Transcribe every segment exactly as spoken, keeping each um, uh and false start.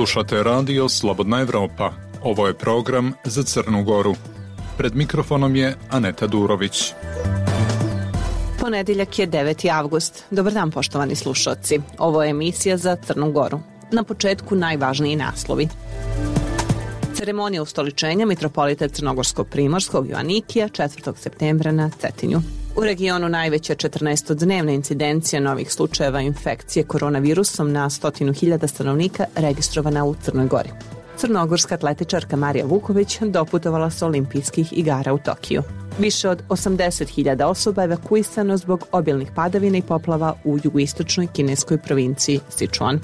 Slušate radio Slobodna Evropa. Ovo je program za Crnu Goru. Pred mikrofonom je Aneta Durović. Ponedjeljak je deveti avgust. Dobar dan, poštovani slušaoci. Ovo je emisija za Crnu Goru. Na početku najvažniji naslovi. Ceremonija ustoličenja mitropolita Crnogorsko-Primorskog Joanikija četvrtog septembra na Cetinju. U regionu najveća četrnaestodnevna incidencija novih slučajeva infekcije koronavirusom na stotinu hiljada stanovnika registrovana u Crnoj Gori. Crnogorska atletičarka Marija Vuković doputovala sa olimpijskih igara u Tokiju. Više od osamdeset hiljada osoba evakuisano zbog obilnih padavina i poplava u jugoistočnoj kineskoj provinciji Sichuan.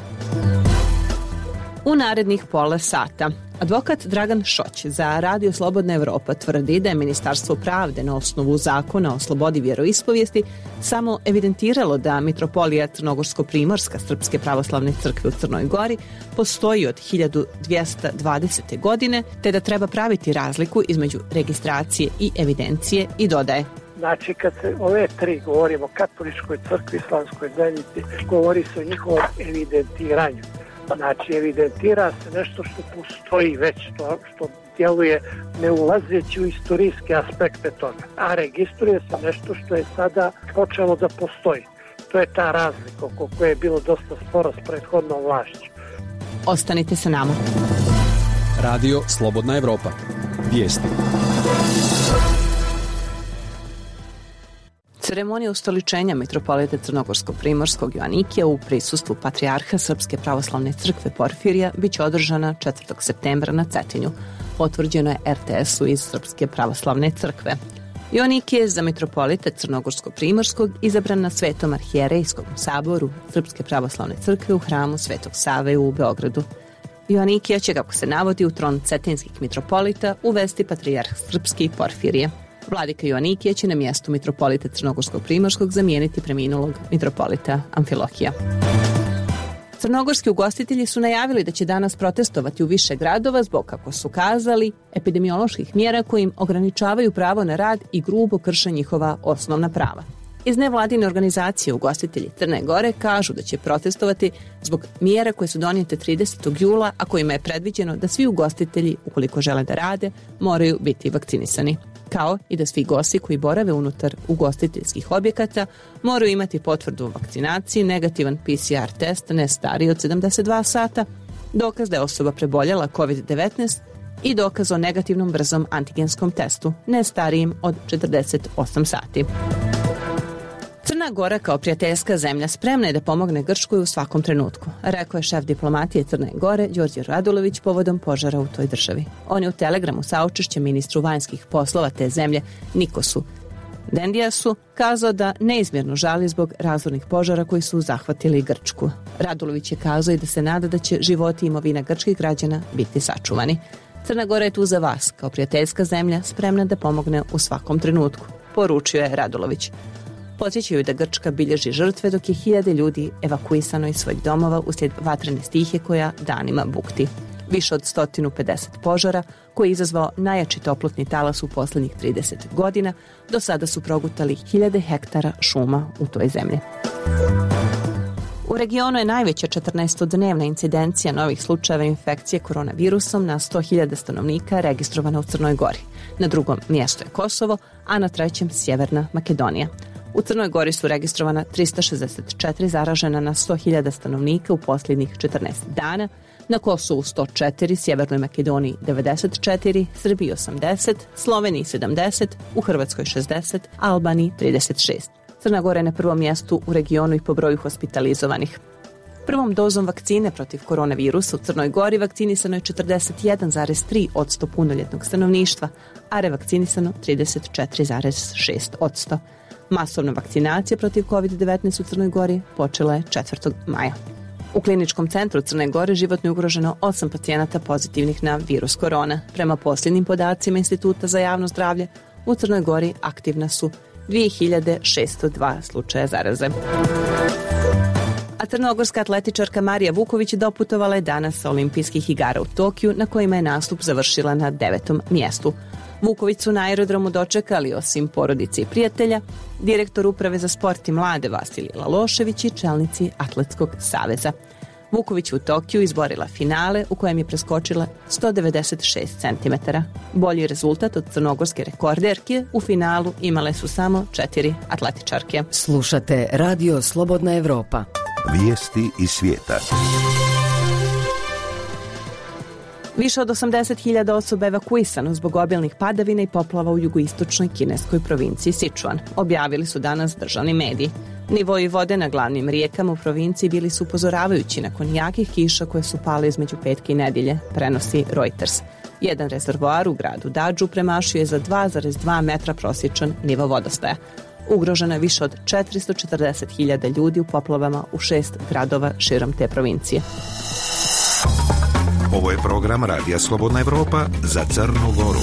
U narednih pola sata advokat Dragan Šoć za Radio Slobodna Evropa tvrdi da je Ministarstvo pravde na osnovu zakona o slobodi vjeroispovijesti samo evidentiralo da mitropolija Crnogorsko-Primorska Srpske pravoslavne crkve u Crnoj Gori postoji od hiljadu dvjesto dvadesete. godine, te da treba praviti razliku između registracije i evidencije i dodaje. Znači, kad se ove tri govorimo o katoličkoj crkvi, islamskoj zajednici, govori se o njihovom evidentiranju. Znači, evidentira se nešto što postoji već, što, što djeluje ne ulazeći u istorijske aspekte toga. A registruje se nešto što je sada počelo da postoji. To je ta razlika oko koje je bilo dosta sporo s prethodnom vlašću. Ostanite sa nama. Radio Slobodna Evropa. Vijesti. Ceremonija ustoličenja mitropolita Crnogorsko-Primorskog Joanikija u prisustvu patrijarha Srpske pravoslavne crkve Porfirija biće održana četvrtog septembra na Cetinju. Potvrđeno je er te esu iz Srpske pravoslavne crkve. Joanikije je za mitropolita Crnogorsko-Primorskog izabran na Svetom arhijerejskom saboru Srpske pravoslavne crkve u hramu Svetog Save u Beogradu. Joanikija će, kako se navodi, u tron cetinskih mitropolita uvesti patrijarh Srpski Porfirije. Vladika Joanikija će na mjestu mitropolita Crnogorsko-Primorskog zamijeniti preminulog mitropolita Amfilohija. Crnogorski ugostitelji su najavili da će danas protestovati u više gradova zbog, kako su kazali, epidemioloških mjera koji im ograničavaju pravo na rad i grubo krše njihova osnovna prava. Iz nevladine organizacije ugostitelji Crne Gore kažu da će protestovati zbog mjera koje su donijete tridesetog jula, a kojima je predviđeno da svi ugostitelji, ukoliko žele da rade, moraju biti vakcinisani. Kao i da svi gosti koji borave unutar ugostiteljskih objekata moraju imati potvrdu o vakcinaciji, negativan pe ce er test ne stariji od sedamdeset dva sata, dokaz da je osoba preboljela kovid devetnaest i dokaz o negativnom brzom antigenskom testu ne starijim od četrdeset osam sati. Crna Gora kao prijateljska zemlja spremna je da pomogne Grčkoj u svakom trenutku, rekao je šef diplomatije Crne Gore Đorđe Radulović povodom požara u toj državi. On je u telegramu saučešće ministru vanjskih poslova te zemlje Nikosu Dendijasu kazao da neizmjerno žali zbog razornih požara koji su zahvatili Grčku. Radulović je kazao i da se nada da će životi i imovina grčkih građana biti sačuvani. Crna Gora je tu za vas, kao prijateljska zemlja, spremna da pomogne u svakom trenutku, poručio je Radulović. Podsjećaju da Grčka bilježi žrtve dok je hiljade ljudi evakuisano iz svojih domova uslijed vatrene stihe koja danima bukti. Više od sto pedeset požara koji je izazvao najjači toplotni talas u posljednjih trideset godina, do sada su progutali hiljade hektara šuma u toj zemlji. U regionu je najveća četrnaestodnevna incidencija novih slučajeva infekcije koronavirusom na sto hiljada stanovnika registrovana u Crnoj Gori. Na drugom mjestu je Kosovo, a na trećem Sjeverna Makedonija. U Crnoj Gori su registrovana tristo šezdeset četiri zaražena na sto hiljada stanovnika u posljednjih četrnaest dana, na Kosovu sto četiri, Sjevernoj Makedoniji devedeset četiri, Srbiji osamdeset, Sloveniji sedamdeset, u Hrvatskoj šezdeset, Albaniji trideset šest. Crna Gora je na prvom mjestu u regionu i po broju hospitalizovanih. Prvom dozom vakcine protiv koronavirusa u Crnoj Gori vakcinisano je četrdeset jedan zarez tri posto punoljetnog stanovništva, a revakcinisano trideset četiri zarez šest posto. Masovna vakcinacija protiv kovid devetnaest u Crnoj Gori počela je četvrtog maja. U kliničkom centru Crne Gore životno je ugroženo osam pacijenata pozitivnih na virus korona. Prema posljednjim podacima Instituta za javno zdravlje, u Crnoj Gori aktivna su dvije hiljade šesto dva slučaja zaraze. A crnogorska atletičarka Marija Vuković doputovala je danas sa olimpijskih igara u Tokiju, na kojima je nastup završila na devetom mjestu. Vuković su na aerodromu dočekali, osim porodice i prijatelja, direktor Uprave za sport i mlade Vasilij Lalošević i čelnici Atletskog saveza. Vuković u Tokiju izborila finale u kojem je preskočila sto devedeset šest centimetara. Bolji rezultat od crnogorske rekorderke u finalu imale su samo četiri atletičarke. Slušate Radio Slobodna Evropa. Vijesti iz svijeta. Više od osamdeset hiljada osoba evakuisano zbog obilnih padavina i poplava u jugoistočnoj kineskoj provinciji Sičuan, objavili su danas državni mediji. Nivoi vode na glavnim rijekama u provinciji bili su upozoravajući nakon jakih kiša koje su pale između petke i nedelje, prenosi Reuters. Jedan rezervoar u gradu Dadžu premašio je za dva zarez dva metra prosječan nivo vodostaja. Ugroženo je više od četiristo četrdeset hiljada ljudi u poplavama u šest gradova širom te provincije. Ovo je program Radija Slobodna Evropa za Crnu Goru.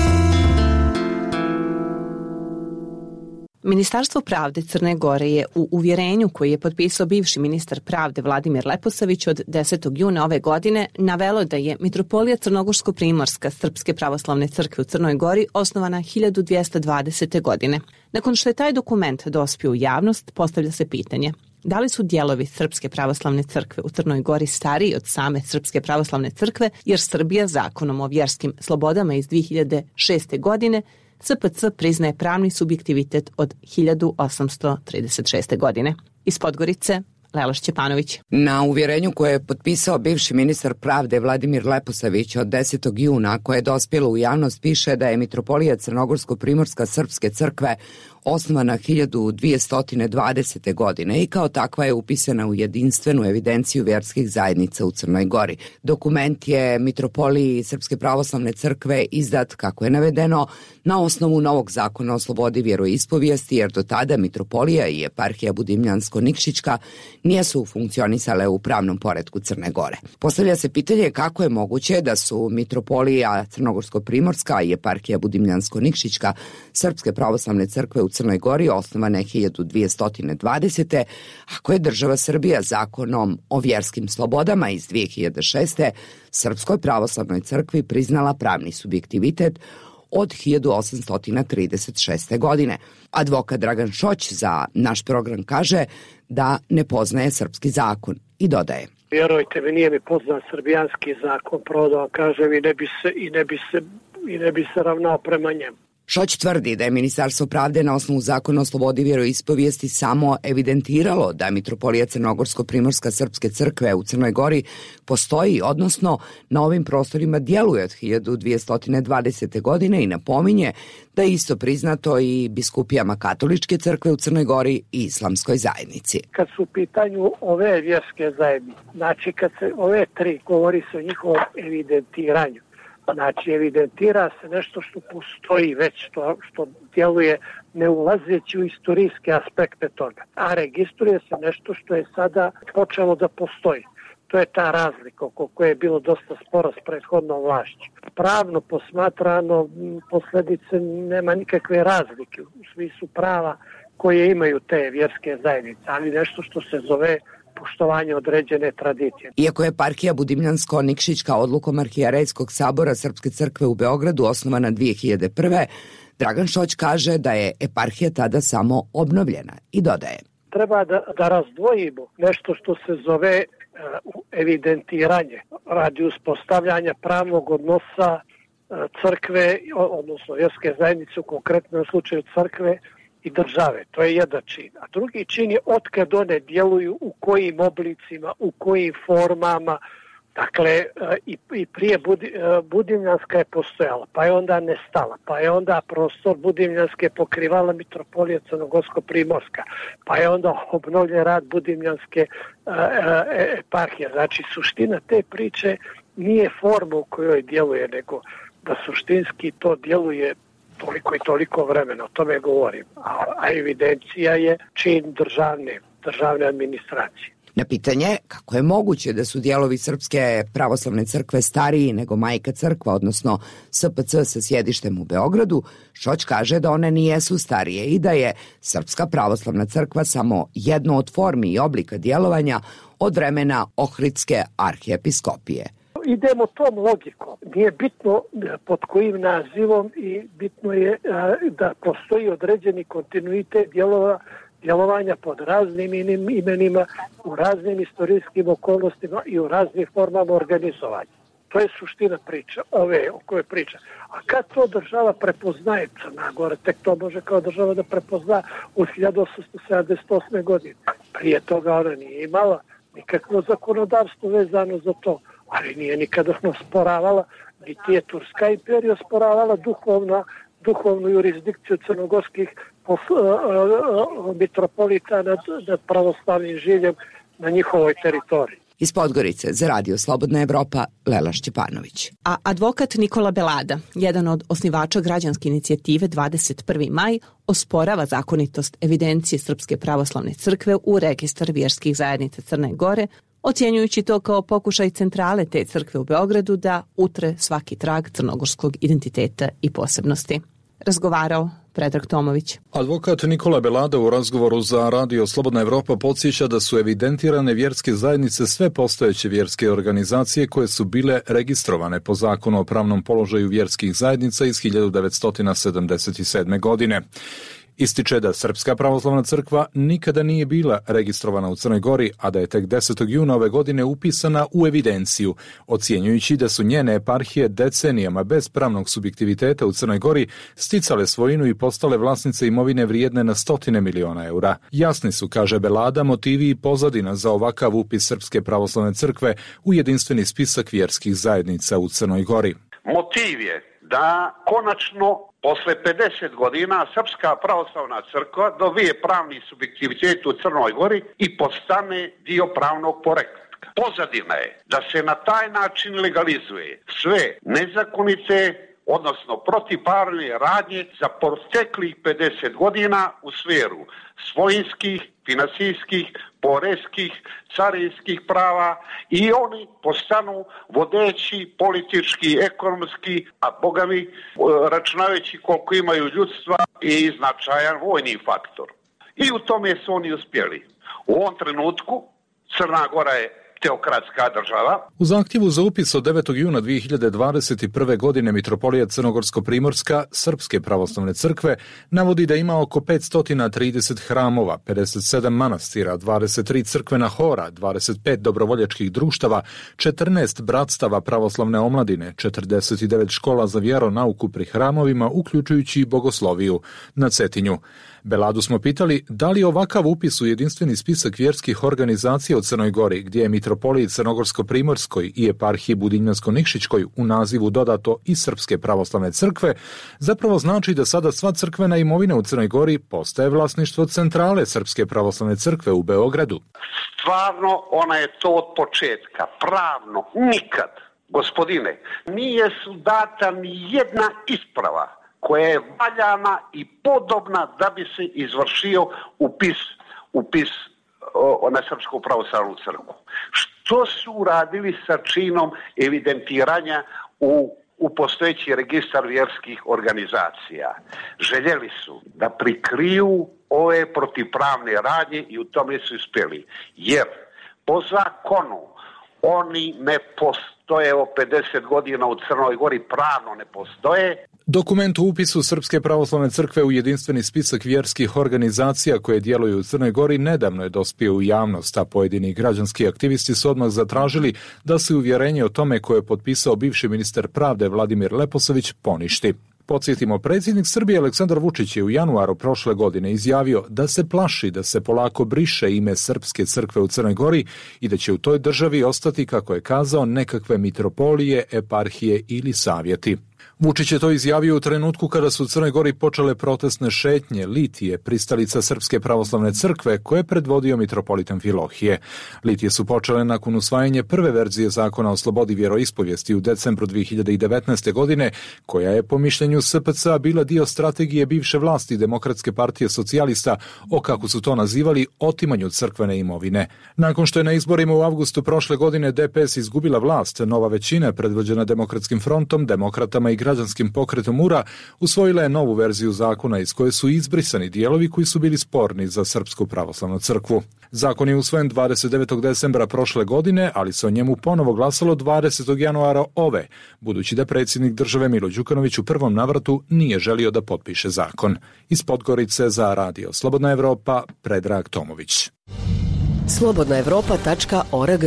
Ministarstvo pravde Crne Gore je u uvjerenju koji je potpisao bivši ministar pravde Vladimir Leposavić od desetog juna ove godine navelo da je Mitropolija Crnogorsko-Primorska Srpske pravoslavne crkve u Crnoj Gori osnovana hiljadu dvjesto dvadesete. godine. Nakon što je taj dokument dospio u javnost, postavlja se pitanje: da li su dijelovi Srpske pravoslavne crkve u Crnoj Gori stariji od same Srpske pravoslavne crkve, jer Srbija zakonom o vjerskim slobodama iz dvije hiljade šeste. godine S P C priznaje pravni subjektivitet od hiljadu osamsto trideset šeste. godine. Iz Podgorice, Lela Šćepanović. Na uvjerenju koje je potpisao bivši ministar pravde Vladimir Leposavić od desetog juna, koje je dospjelo u javnost, piše da je Mitropolija Crnogorsko-Primorska Srpske crkve osnovana hiljadu dvjesto dvadesete. godine i kao takva je upisana u jedinstvenu evidenciju vjerskih zajednica u Crnoj Gori. Dokument je Mitropoliji Srpske pravoslavne crkve izdat, kako je navedeno, na osnovu novog zakona o slobodi vjeroispovijesti, jer do tada Mitropolija i eparhija Budimljansko-Nikšićka nisu funkcionisale u pravnom poretku Crne Gore. Postavlja se pitanje kako je moguće da su Mitropolija Crnogorsko-Primorska i eparhija Budimljansko-Nikšićka Srpske pravoslavne crkve u Crnoj Gori osnovane hiljadu dvjesto dvadesete. ako je država Srbija zakonom o vjerskim slobodama iz dvije hiljade šeste. Srpskoj pravoslavnoj crkvi priznala pravni subjektivitet od hiljadu osamsto trideset šeste. godine. Advokat Dragan Šoć za naš program kaže da ne poznaje srpski zakon i dodaje: vjerujte mi, nije mi poznat srbijanski zakon, pravo da vam kažem, i ne bi se, i ne bi se, i ne bi se ravnao prema njemu. Šoć tvrdi da je Ministarstvo pravde na osnovu zakona o slobodi vjeroispovijesti samo evidentiralo da Mitropolija Crnogorsko-Primorska Srpske crkve u Crnoj Gori postoji, odnosno na ovim prostorima djeluje od hiljadu dvjesto dvadesete. godine i napominje da je isto priznato i biskupijama Katoličke crkve u Crnoj Gori i Islamskoj zajednici. Kad su u pitanju ove vjerske zajednice, znači kad se ove tri govori se o njihovom evidentiranju. Znači, evidentira se nešto što postoji već, što, što djeluje ne ulazeći u istorijske aspekte toga. A registruje se nešto što je sada počelo da postoji. To je ta razlika oko koje je bilo dosta sporo s prethodnom vlašću. Pravno posmatrano, posljedice nema nikakve razlike u smislu prava koje imaju te vjerske zajednice, ali nešto što se zove poštovanje određene tradicije. Iako je eparhija Budimljansko-Nikšićka odlukom Arhijerejskog sabora Srpske crkve u Beogradu osnovana dvije hiljade prve. Dragan Šoć kaže da je eparhija tada samo obnovljena i dodaje: treba da, da razdvojimo nešto što se zove uh, evidentiranje radi uspostavljanja pravnog odnosa uh, crkve, odnosno vjerske zajednice, u konkretnom slučaju crkve i države. To je jedan čin. A drugi čin je otkad one djeluju, u kojim oblicima, u kojim formama. Dakle, i, i prije Budi, Budimljanska je postojala, pa je onda nestala, pa je onda prostor Budimljanske pokrivala Mitropolija Crnogorsko-Primorska, pa je onda obnovljen rad Budimljanske eparhije. Znači, suština te priče nije forma u kojoj djeluje, nego da suštinski to djeluje toliko i toliko vremena, o tome govorim. A, a evidencija je čin državne, državne administracije. Na pitanje kako je moguće da su dijelovi Srpske pravoslavne crkve stariji nego majka crkva, odnosno S P C sa sjedištem u Beogradu, Šoć kaže da one nijesu starije i da je Srpska pravoslavna crkva samo jedno od formi i oblika djelovanja od vremena Ohridske arhijepiskopije. Idemo tom logikom. Nije bitno pod kojim nazivom i bitno je da postoji određeni kontinuitet djelova djelovanja pod raznim imenima, u raznim istorijskim okolnostima i u raznim formama organizovanja. To je suština priče, ove o kojoj priča. A kad to država prepoznaje, Crna Gora tek to može kao država da prepozna u hiljadu osamsto sedamdeset osme. godine. Prije toga ona nije imala nikakvo zakonodavstvo vezano za to, ali nije nikada osporavala, niti je Turska imperija osporavala duhovna, duhovnu jurisdikciju crnogorskih uh, uh, uh, mitropolita nad, nad pravoslavnim življem na njihovoj teritoriji. Iz Podgorice za Radio Slobodna Evropa, Lela Šćepanović. A advokat Nikola Belada, jedan od osnivača građanske inicijative dvadeset prvi maj, osporava zakonitost evidencije Srpske pravoslavne crkve u registar vjerskih zajednica Crne Gore, ocjenjujući to kao pokušaj centrale te crkve u Beogradu da utre svaki trag crnogorskog identiteta i posebnosti. Razgovarao Predrag Tomović. Advokat Nikola Belada u razgovoru za Radio Slobodna Evropa podsjeća da su evidentirane vjerske zajednice sve postojeće vjerske organizacije koje su bile registrovane po zakonu o pravnom položaju vjerskih zajednica iz hiljadu devetsto sedamdeset sedme. godine. Ističe da Srpska pravoslavna crkva nikada nije bila registrovana u Crnoj Gori, a da je tek desetog juna ove godine upisana u evidenciju, ocjenjujući da su njene eparhije decenijama bez pravnog subjektiviteta u Crnoj Gori sticale svojinu i postale vlasnice imovine vrijedne na stotine miliona eura. Jasni su, kaže Belada, motivi i pozadina za ovakav upis Srpske pravoslavne crkve u jedinstveni spisak vjerskih zajednica u Crnoj Gori. Motiv je da konačno posle pedeset godina Srpska pravoslavna crkva dobije pravni subjektivitet u Crnoj Gori i postane dio pravnog poretka. Pozadina je da se na taj način legalizuje sve nezakonite, odnosno protivpravne radnje za proteklih pedeset godina u sferu svojinskih, finansijskih, poreskih, carinskih prava i oni postanu vodeći politički, ekonomski, a boga mi računajući koliko imaju ljudstva i značajan vojni faktor. I u tome su oni uspjeli. U ovom trenutku Crna Gora je teokratska država. U zahtjevu za upis od devetog juna dve hiljade dvadeset prve. godine mitropolija Crnogorsko-Primorska Srpske pravoslavne crkve navodi da ima oko petsto trideset hramova, pedeset sedam manastira, dvadeset tri crkvena hora, dvadeset pet dobrovoljačkih društava, četrnaest bratstava pravoslavne omladine, četrdeset devet škola za vjeronauku pri hramovima, uključujući i bogosloviju na Cetinju. Beladu smo pitali da li ovakav upis u jedinstveni spisak vjerskih organizacija u Crnoj Gori, gdje je mitropoliji Crnogorsko-Primorskoj i eparhiji Budinjansko-Nikšićkoj u nazivu dodato i Srpske pravoslavne crkve, zapravo znači da sada sva crkvena imovina u Crnoj Gori postaje vlasništvo centrale Srpske pravoslavne crkve u Beogradu. Stvarno, ona je to od početka. Pravno, nikad, gospodine, nije su data ni jedna isprava koja je valjana i podobna da bi se izvršio upis, upis o, na Srpsku pravoslavnu crkvu. Što su uradili sa činom evidentiranja u, u postojeći registar vjerskih organizacija? Željeli su da prikriju ove protivpravne radnje i u tome su uspjeli. Jer po zakonu oni ne postoje, o pedeset godina u Crnoj Gori pravno ne postoje. Dokument o upisu Srpske pravoslavne crkve u jedinstveni spisak vjerskih organizacija koje djeluju u Crnoj Gori nedavno je dospio u javnost, a pojedini građanski aktivisti su odmah zatražili da se uvjerenje o tome koje je potpisao bivši ministar pravde Vladimir Leposavić poništi. Podsjetimo, predsjednik Srbije Aleksandar Vučić je u januaru prošle godine izjavio da se plaši da se polako briše ime Srpske crkve u Crnoj Gori i da će u toj državi ostati, kako je kazao, nekakve mitropolije, eparhije ili savjeti. Vučić je to izjavio u trenutku kada su u Crnoj Gori počele protestne šetnje Litije, pristalica Srpske pravoslavne crkve koje je predvodio mitropolitan Amfilohije. Litije su počele nakon usvajanja prve verzije zakona o slobodi vjeroispovijesti u decembru dve hiljade devetnaeste. godine, koja je po mišljenju S P C a bila dio strategije bivše vlasti Demokratske partije socijalista o, kako su to nazivali, otimanju crkvene imovine. Nakon što je na izborima u avgustu prošle godine D P S izgubila vlast, nova većina predvođena Demokratskim frontom, demokratama i građanima građanskim pokretom URA usvojila je novu verziju zakona iz koje su izbrisani dijelovi koji su bili sporni za Srpsku pravoslavnu crkvu. Zakon je usvojen dvadeset devetog decembra prošle godine, ali se o njemu ponovo glasalo dvadesetog januara ove, budući da predsjednik države Milo Đukanović u prvom navratu nije želio da potpiše zakon. Iz Podgorice za Radio Slobodna Evropa, Predrag Tomović. slobodna evropa tačka org.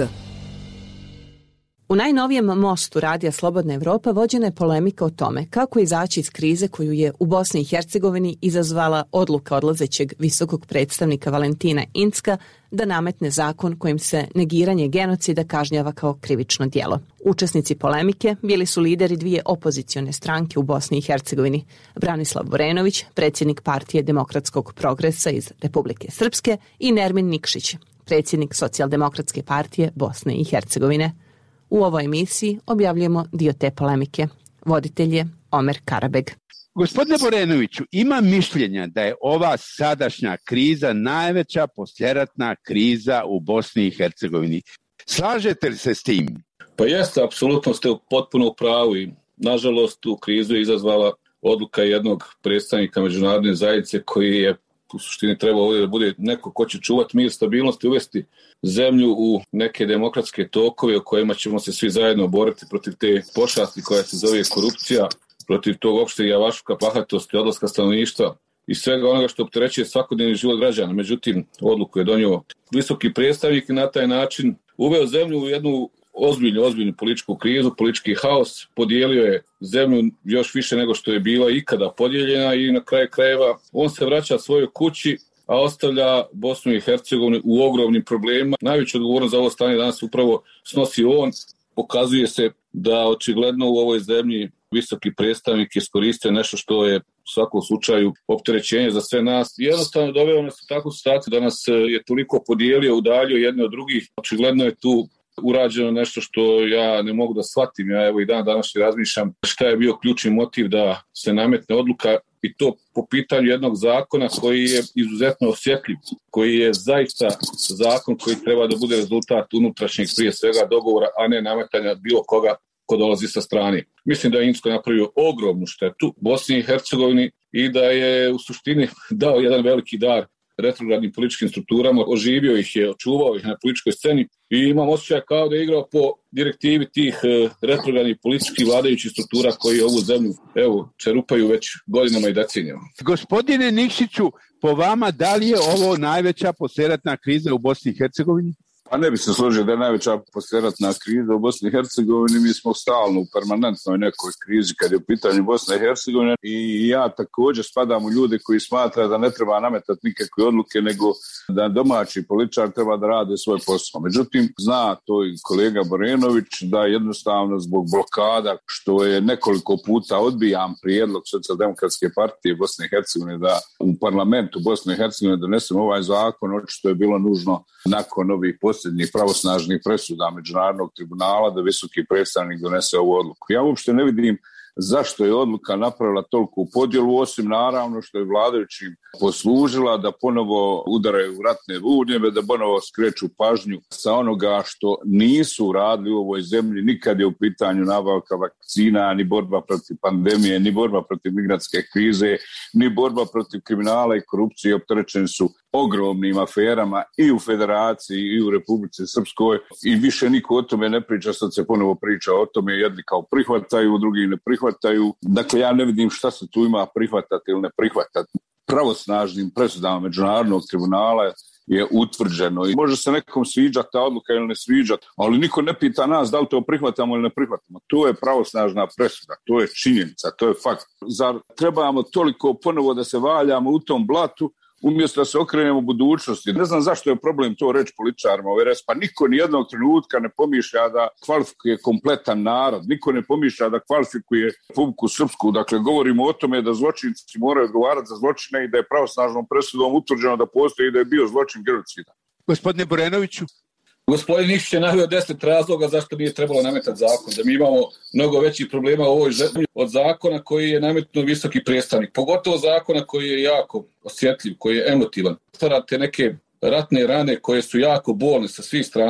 U najnovijem mostu Radija Slobodna Evropa vođena je polemika o tome kako izaći iz krize koju je u Bosni i Hercegovini izazvala odluka odlazećeg visokog predstavnika Valentina Incka da nametne zakon kojim se negiranje genocida kažnjava kao krivično djelo. Učesnici polemike bili su lideri dvije opozicione stranke u Bosni i Hercegovini, Branislav Vorenović, predsjednik Partije demokratskog progresa iz Republike Srpske, i Nermin Nikšić, predsjednik Socijaldemokratske partije Bosne i Hercegovine. U ovoj emisiji objavljujemo dio te polemike. Voditelj je Omer Karabeg. Gospodine Vorenoviću, ima mišljenja da je ova sadašnja kriza najveća posljeratna kriza u Bosni i Hercegovini. Slažete li se s tim? Pa jeste, apsolutno ste potpuno u pravu i nažalost tu krizu je izazvala odluka jednog predstavnika međunarodne zajednice koji je u suštini treba ovdje da bude neko ko će čuvati mir, stabilnost i uvesti zemlju u neke demokratske tokove u kojima ćemo se svi zajedno boriti protiv te pošasti koja se zove korupcija, protiv tog opšteg javašluka, bahatosti, odlaska stanovništva i svega onoga što opterećuje svakodnevni život građana. Međutim, odluku je donio visoki predstavnik i na taj način uveo zemlju u jednu ozbiljnu, ozbiljnu političku krizu, politički haos, podijelio je zemlju još više nego što je bila ikada podijeljena i na kraju krajeva on se vraća svojoj kući, a ostavlja Bosnu i Hercegovinu u ogromnim problemima. Najveću odgovornost za ovo stanje danas upravo snosi on. Pokazuje se da očigledno u ovoj zemlji visoki predstavnik iskoristio nešto što je u svakom slučaju opterećenje za sve nas i jednostavno doveo nas u takvu situaciju da nas je toliko podijelio, udaljio jedne od drugih. Očigledno je tu urađeno nešto što ja ne mogu da shvatim. Ja evo i dan današnji razmišljam šta je bio ključni motiv da se nametne odluka i to po pitanju jednog zakona koji je izuzetno osjetljiv, koji je zaista zakon koji treba da bude rezultat unutrašnjeg prije svega dogovora, a ne nametanja bilo koga ko dolazi sa strane. Mislim da je Incko napravio ogromnu štetu Bosni i Hercegovini i da je u suštini dao jedan veliki dar retrogradnim političkim strukturama, oživio ih je, očuvao ih na političkoj sceni i imam osjećaj kao da je igrao po direktivi tih retrogradnih političkih vladajućih struktura koji ovu zemlju evo, čerupaju već godinama i decenijama. Gospodine Nikšiću, po vama da li je ovo najveća poslijeratna kriza u Bosni i Hercegovini? Pa ne bi se složio da je najveća poslijeratna kriza u Bosni i Hercegovini. Mi smo stalno u permanentnoj nekoj krizi kad je u pitanju Bosne i Hercegovine i ja također spadam u ljude koji smatraju da ne treba nametati nikakve odluke, nego da domaći političar treba da rade svoj posao. Međutim, zna to i kolega Vorenović da jednostavno zbog blokada, što je nekoliko puta odbijan prijedlog Socijaldemokratske partije Bosne i Hercegovine da u parlamentu Bosne i Hercegovine donesemo ovaj zakon, očito je bilo nužno nakon ovih posljednjih pravosnažnih presuda Međunarodnog tribunala da visoki predstavnik donese ovu odluku. Ja uopšte ne vidim zašto je odluka napravila toliku podjelu, osim naravno što je vladajućim poslužila da ponovo udaraju ratne vunjeve, da ponovo skreću pažnju sa onoga što nisu radili u ovoj zemlji. Nikad je u pitanju nabavka vakcina, ni borba protiv pandemije, ni borba protiv migrantske krize, ni borba protiv kriminala i korupcije. Opterećeni su ogromnim aferama i u Federaciji i u Republici Srpskoj i više niko o tome ne priča. Sad se ponovo priča o tome, jedni kao prihvataju, drugi ne prihvataju. Dakle, ja ne vidim šta se tu ima prihvatati ili ne prihvatati. Pravosnažnim presudama Međunarodnog tribunala je utvrđeno i može se nekom sviđati ta odluka ili ne sviđati, ali niko ne pita nas da li to prihvatamo ili ne prihvatamo. To je pravosnažna presuda, to je činjenica, to je fakt. Zar trebamo toliko ponovo da se valjamo u tom blatu umjesto da se okrenemo budućnosti? Ne znam zašto je problem to reći političarima u R S, pa niko ni jednog trenutka ne pomišlja da kvalifikuje kompletan narod, niko ne pomišlja da kvalifikuje Republiku Srpsku. Dakle, govorimo o tome da zločinci moraju odgovarati za zločine i da je pravosnažnom presudom utvrđeno da postoji i da je bio zločin genocida. Gospodine Vorenoviću. Gospodin Nikšić je naveo deset razloga zašto nije trebalo nametati zakon, da mi imamo mnogo većih problema u ovoj zemlji od zakona koji je nametnuo visoki predstavnik, pogotovo zakona koji je jako osjetljiv, koji je emotivan. Stvarate neke ratne rane koje su jako bolne sa svih strana.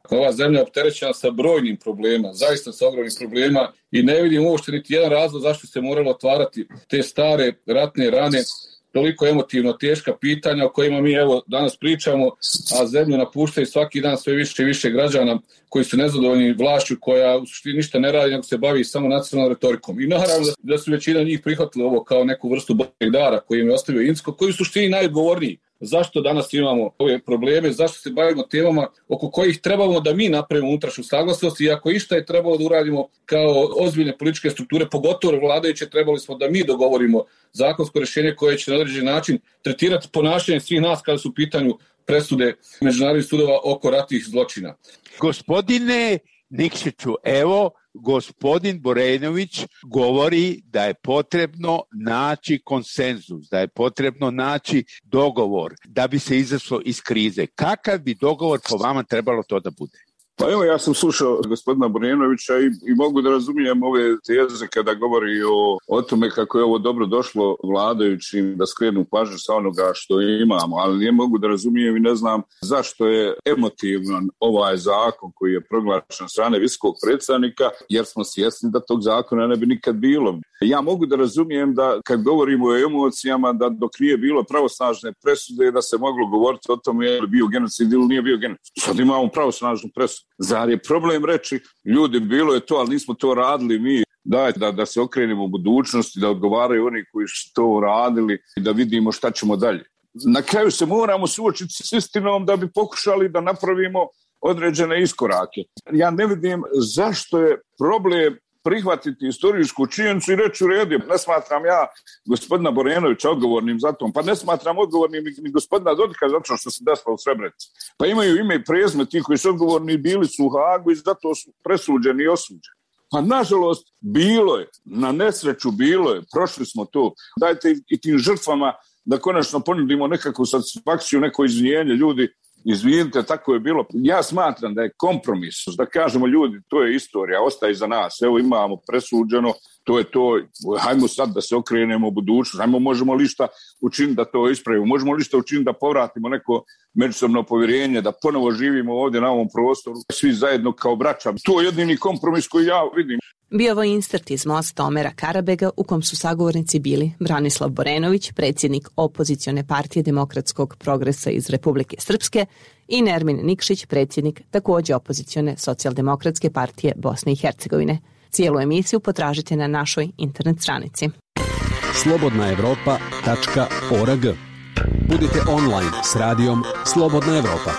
Ova zemlja je opterećena sa brojnim problema, zaista sa ogromnim problema i ne vidim uopšte niti jedan razlog zašto se moralo otvarati te stare ratne rane, toliko emotivno teška pitanja o kojima mi evo danas pričamo, a zemlju napuštaju svaki dan sve više i više građana koji su nezadovoljni vlašću koja u suštini ništa ne radi, nego se bavi samo nacionalnom retorikom. I naravno da su većina njih prihvatili ovo kao neku vrstu božjeg dara koji im je ostavio Incko, koji u suštini najodgovorniji. Zašto danas imamo ove probleme, zašto se bavimo temama oko kojih trebamo da mi napravimo unutrašnju saglasnost i ako išta je trebalo da uradimo kao ozbiljne političke strukture, pogotovo vladajuće, trebali smo da mi dogovorimo zakonsko rješenje koje će na određen način tretirati ponašanje svih nas kada su u pitanju presude međunarodnih sudova oko ratnih zločina. Gospodine Nikšiću, evo, gospodin Borenović govori da je potrebno naći konsenzus, da je potrebno naći dogovor da bi se izašlo iz krize. Kakav bi dogovor po vama trebalo to da bude? Pa evo, ja sam slušao gospodina Borenovića i, i mogu da razumijem ove teze kada govori o, o tome kako je ovo dobro došlo vladajućim da skrenu pažnju sa onoga što imamo, ali ne mogu da razumijem i ne znam zašto je emotivan ovaj zakon koji je proglašen strane visokog predstavnika, jer smo svjesni da tog zakona ne bi nikad bilo. Ja mogu da razumijem da kad govorimo o emocijama, da dok nije bilo pravosnažne presude, da se moglo govoriti o tome je li bio genocid ili nije bio genocid. Sad imamo pravosnažnu presudu. Zar je problem reći, ljudi, bilo je to, ali nismo to radili mi. Dajte da, da se okrenemo u budućnosti, da odgovaraju oni koji su to radili i da vidimo šta ćemo dalje. Na kraju se moramo suočiti s istinom da bi pokušali da napravimo određene iskorake. Ja ne vidim zašto je problem prihvatiti istorijsku činjenicu i reći u redu. Ne smatram ja gospodina Borenovića odgovornim za to, pa ne smatram odgovornim ni gospodina Dodika zato što se desilo u Srebrenici. Pa imaju ime i prezime ti koji su odgovorni, bili su u Hagu i zato su presuđeni i osuđeni. Pa nažalost bilo je, na nesreću bilo je, prošli smo to. Dajte i tim žrtvama da konačno ponudimo nekakvu satisfakciju, neko izvinjenje, ljudi, izvinite, tako je bilo. Ja smatram da je kompromis, da kažemo ljudi, to je istorija, ostaje iza nas, evo imamo presuđeno, to je to, hajmo sad da se okrenemo u budućnost, hajmo možemo li šta učiniti da to ispravimo, možemo li šta učiniti da povratimo neko međusobno povjerenje, da ponovo živimo ovdje na ovom prostoru, svi zajedno kao braća. To je jedini kompromis koji ja vidim. Bio ovo insert iz mosta Omera Karabega u kom su sagovornici bili Branislav Borenović, predsjednik opozicione partije Demokratskog progresa iz Republike Srpske, i Nermin Nikšić, predsjednik također opozicione socijaldemokratske partije Bosne i Hercegovine. Cijelu emisiju potražite na našoj internet stranici. slobodna evropa tačka org. Budite online s radijom Slobodna Evropa.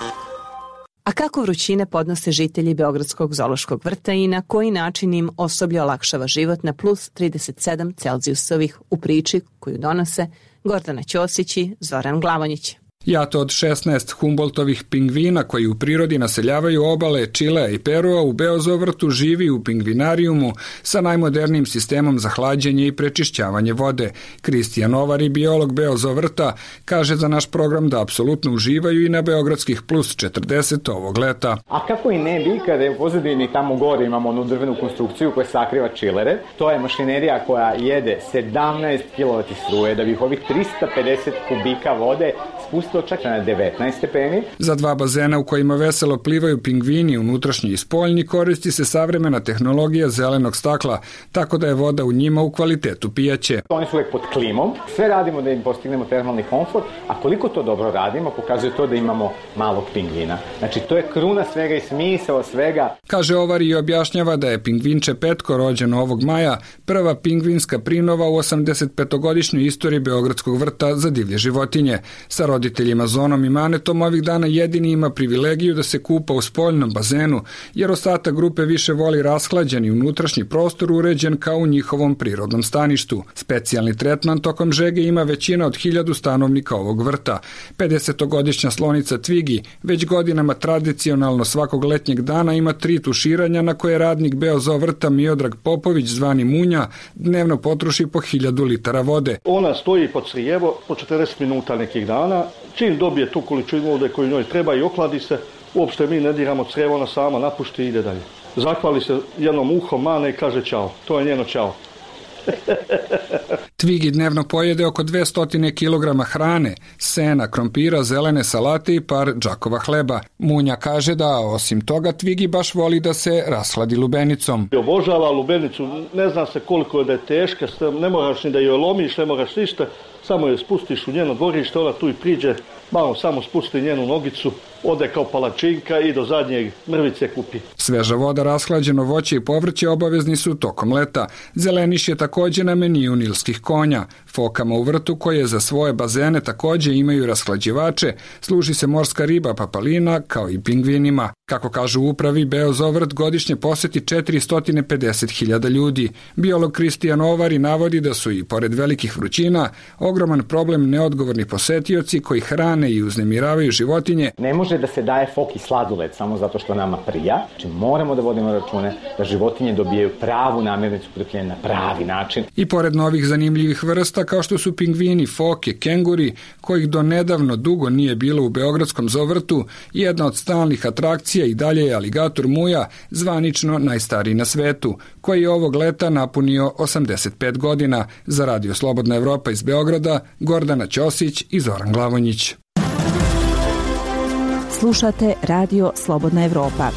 A kako vrućine podnose žitelji Beogradskog zoološkog vrta i na koji način im osoblje olakšava život na plus trideset sedam Celzijusovih u priči koju donose Gordana Ćosić i Zoran Glavonjić. Jato od šesnaest Humboldtovih pingvina koji u prirodi naseljavaju obale Čilea i Perua u Beozovrtu živi u pingvinarijumu sa najmodernijim sistemom za hlađenje i prečišćavanje vode. Kristijan Ovari, biolog Beozovrta, kaže za naš program da apsolutno uživaju i na beogradskih plus četrdeset ovog leta. A kako i ne bi kada je u pozadini tamo gore imamo onu drvenu konstrukciju koja sakriva čilere. To je mašinerija koja jede sedamnaest kilovati struje da bi ovih trista pedeset kubika vode spustilo čak na devetnaest stepeni. Za dva bazena u kojima veselo plivaju pingvini unutrašnji i spoljni koristi se savremena tehnologija zelenog stakla, tako da je voda u njima u kvalitetu pijaće. Oni su uvijek pod klimom, sve radimo da im postignemo termalni komfort, a koliko to dobro radimo pokazuje to da imamo malog pingvina. Znači to je kruna svega i smisao svega. Kaže Ovari i objašnjava da je pingvinče Petko rođen ovog maja, prva pingvinska prinova u osamdesetpetogodišnjoj istoriji Beogradskog vrta za divlje životinje. Sa roditeljima Zonom i Manetom ovih dana jedini ima privilegiju da se kupa u spoljnom bazenu, jer ostatak grupe više voli rashlađeni unutrašnji prostor uređen kao u njihovom prirodnom staništu. Specijalni tretman tokom žege ima većina od hiljadu stanovnika ovog vrta. pedesetogodišnja slonica Tvigi već godinama tradicionalno svakog letnjeg dana ima tri tuširanja na koje radnik Beozovrta Miodrag Popović zvani Munja dnevno potroši po hiljadu litara vode. Ona stoji pod Srijevo po četrdeset minuta nekih dana. Čim dobije tu količinu vode koju njoj treba i ohladi se, uopšte mi ne diramo crijevo, ona sama napušti i ide dalje. Zahvali se jednom uhom, mane i kaže čao. To je njeno čao. Twiggy dnevno pojede oko dvesta kilograma hrane, sena, krompira, zelene salate i par džakova hleba. Munja kaže da, osim toga, Twiggy baš voli da se rashladi lubenicom. Obožava lubenicu, ne zna se koliko je da je teška, ne moraš ni da joj lomiš, ne moraš ništa, samo je spustiš u njeno dvorište, ona tu i priđe, malo samo spusti njenu nogicu, ode kao palačinka i do zadnjeg mrvice kupi. Sveža voda, rashlađeno voće i povrće obavezni su tokom leta. Zeleniš je takođe na meniju nilskih konja. Fokama u vrtu koje za svoje bazene takođe imaju rashlađivače, služi se morska riba papalina kao i pingvinima. Kako kažu u upravi, Beozovrt godišnje poseti četiristo pedeset hiljada ljudi. Biolog Kristijan Ovari navodi da su i pored velikih vrućina ogroman problem neodgovorni posetioci koji hrane i uznemiravaju životinje. Ne može da se daje foki sladoled samo zato što nama prija. Znači moramo da vodimo račune da životinje dobijaju pravu namirnicu prikupljene na pravi način. I pored novih zanimljivih vrsta kao što su pingvini, foke, kenguri, kojih do nedavno dugo nije bilo u Beogradskom zovrtu, jedna od stalnih atrakcija i dalje je aligator Muja, zvanično najstariji na svetu, koji je ovog leta napunio osamdeset pet godina. Za Radio Slobodna Evropa iz Beograda, Gordana Ćosić i Zoran Glavonjić. Slušate Radio Slobodna Evropa.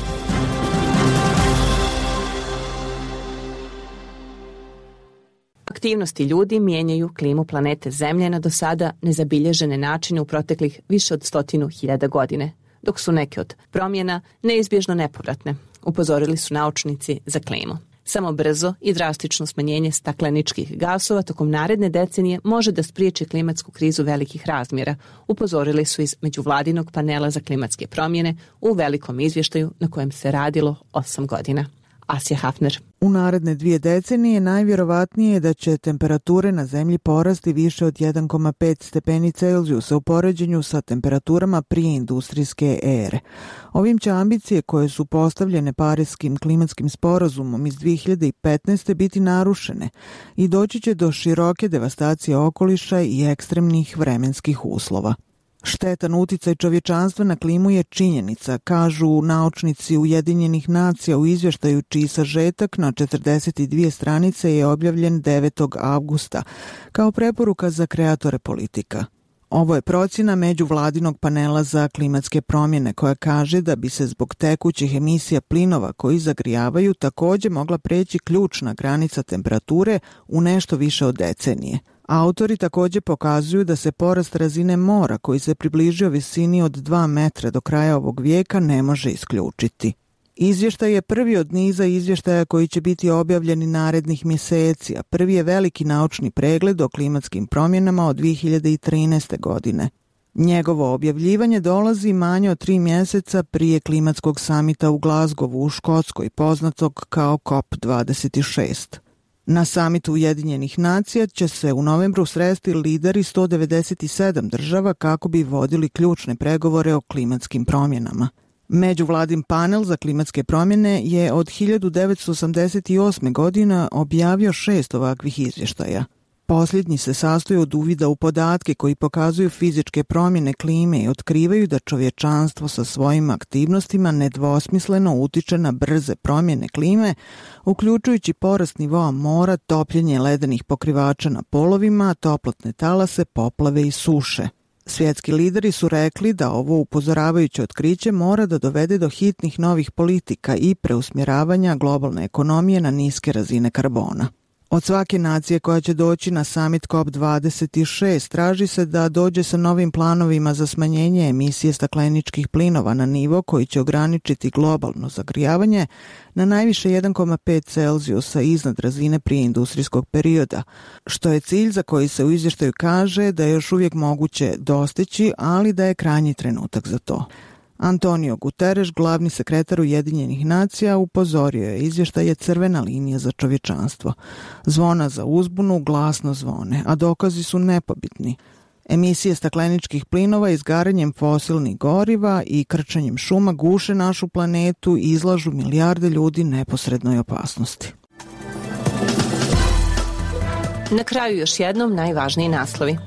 Aktivnosti ljudi mijenjaju klimu planete Zemlje na do sada nezabilježene načine u proteklih više od stotinu hiljada godine, dok su neke od promjena neizbježno nepovratne, upozorili su naučnici za klimu. Samo brzo i drastično smanjenje stakleničkih gasova tokom naredne decenije može da spriječi klimatsku krizu velikih razmjera, upozorili su iz međuvladinog panela za klimatske promjene u velikom izvještaju na kojem se radilo osam godina. Asja Hafner. U naredne dvije decenije najvjerovatnije je da će temperature na zemlji porasti više od jedan zarez pet stepeni Celzijusa u poređenju sa temperaturama prije industrijske ere. Ovim će ambicije koje su postavljene Pariskim klimatskim sporazumom iz dvije hiljade petnaeste. biti narušene i doći će do široke devastacije okoliša i ekstremnih vremenskih uslova. Štetan uticaj čovječanstva na klimu je činjenica, kažu naučnici Ujedinjenih nacija u izvještaju čiji sažetak na četrdeset dvije stranice je objavljen devetog avgusta kao preporuka za kreatore politika. Ovo je procjena međuvladinog panela za klimatske promjene koja kaže da bi se zbog tekućih emisija plinova koji zagrijavaju također mogla preći ključna granica temperature u nešto više od decenije. Autori također pokazuju da se porast razine mora koji se približio visini od dva metra do kraja ovog vijeka ne može isključiti. Izvještaj je prvi od niza izvještaja koji će biti objavljeni narednih mjeseci, a prvi je veliki naučni pregled o klimatskim promjenama od dvije hiljade trinaeste. godine. Njegovo objavljivanje dolazi manje od tri mjeseca prije klimatskog samita u Glasgowu u Škotskoj, poznatog kao C O P dvadeset šest. Na samitu Ujedinjenih nacija će se u novembru sresti lideri sto devedeset sedam država kako bi vodili ključne pregovore o klimatskim promjenama. Međuvladin panel za klimatske promjene je od hiljadu devetsto osamdeset osme. godine objavio šest ovakvih izvještaja. Posljednji se sastoji od uvida u podatke koji pokazuju fizičke promjene klime i otkrivaju da čovječanstvo sa svojim aktivnostima nedvosmisleno utiče na brze promjene klime, uključujući porast nivoa mora, topljenje ledenih pokrivača na polovima, toplotne talase, poplave i suše. Svjetski lideri su rekli da ovo upozoravajuće otkriće mora da dovede do hitnih novih politika i preusmjeravanja globalne ekonomije na niske razine karbona. Od svake nacije koja će doći na summit C O P dvadeset šest traži se da dođe sa novim planovima za smanjenje emisije stakleničkih plinova na nivo koji će ograničiti globalno zagrijavanje na najviše jedan zarez pet Celzijusa iznad razine prije industrijskog perioda, što je cilj za koji se u izvještaju kaže da je još uvijek moguće dostići, ali da je krajnji trenutak za to. Antonio Guterres, glavni sekretar Ujedinjenih nacija, upozorio je izvještaj je crvena linija za čovječanstvo. Zvona za uzbunu glasno zvone, a dokazi su nepobitni. Emisije stakleničkih plinova izgaranjem fosilnih goriva i krčenjem šuma guše našu planetu i izlažu milijarde ljudi neposrednoj opasnosti. Na kraju još jednom najvažniji naslovi.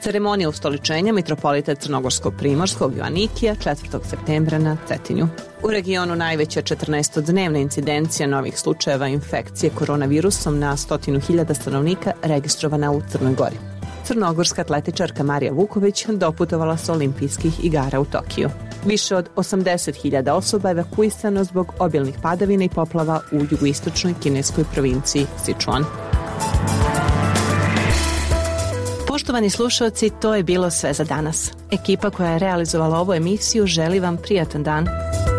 Ceremonija ustoličenja mitropolita Crnogorsko-Primorskog Joanikija četvrtog septembra na Cetinju. U regionu najveća četrnaestodnevna incidencija novih slučajeva infekcije koronavirusom na stotinu hiljada stanovnika registrovana u Crnoj Gori. Crnogorska atletičarka Marija Vuković doputovala sa olimpijskih igara u Tokiju. Više od osamdeset hiljada osoba evakuisano zbog obilnih padavina i poplava u jugoistočnoj kineskoj provinciji Sichuan. Poštovani slušalci, to je bilo sve za danas. Ekipa koja je realizovala ovu emisiju želi vam prijatan dan.